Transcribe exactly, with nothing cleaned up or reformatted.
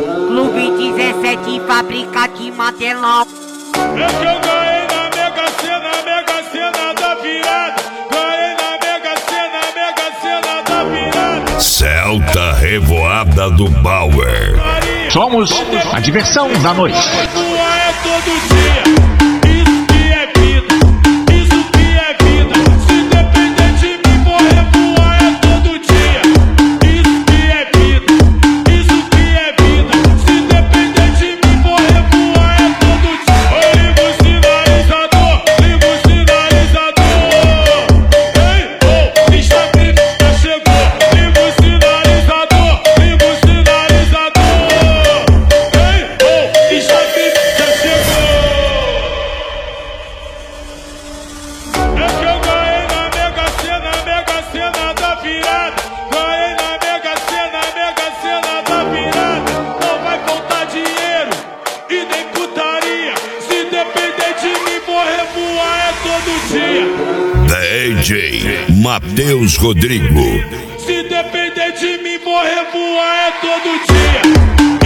Clube dezessete, fábrica de Mandelão. É que eu ganhei na Mega Sena, Mega Sena da virada. Ganhei na Mega Sena, Mega Sena da virada. Celta Revoada do Bauer. Somos a diversão da noite. É todo dia. Isso que é vida. Isso que é vida. Se depender de mim, vou revoar é todo dia. Isso que é vida. Isso que é vida. Se depender de mim, vou revoar é todo dia. Eu ligo o sinalizador. Ligo o sinalizador. Ei, oh, Instagram já chegou. Ligo o sinalizador. Ligo o sinalizador. Ei, oh, Instagram já chegou. É que eu ganhei na Mega Sena, Mega Sena da virada. Ganhei na Mega Sena, Mega Sena da virada. Não vai faltar dinheiro e nem putaria. Se depender de mim, vou revoar é todo dia. D J Matheus Rodrigo. Se depender de mim, vou revoar é todo dia.